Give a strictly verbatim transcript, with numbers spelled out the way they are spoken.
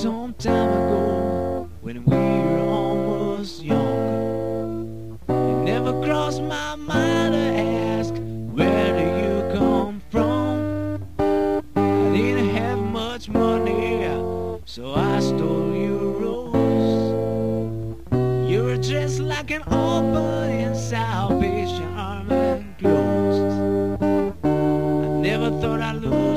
some time ago when we were almost young. It never crossed my mind to ask, where do you come from? I didn't have much money, so I stole your rose. You were dressed like an old but in Salvation Army clothes. I never thought I'd lose